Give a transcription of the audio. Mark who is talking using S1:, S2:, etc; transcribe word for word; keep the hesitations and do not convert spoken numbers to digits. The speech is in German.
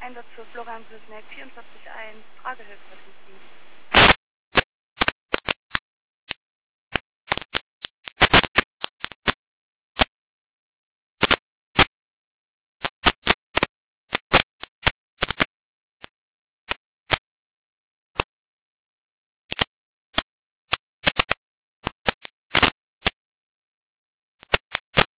S1: Einsatz für Florian Büsneck vierundvierzig eins, Tragehilfe, sind Sie.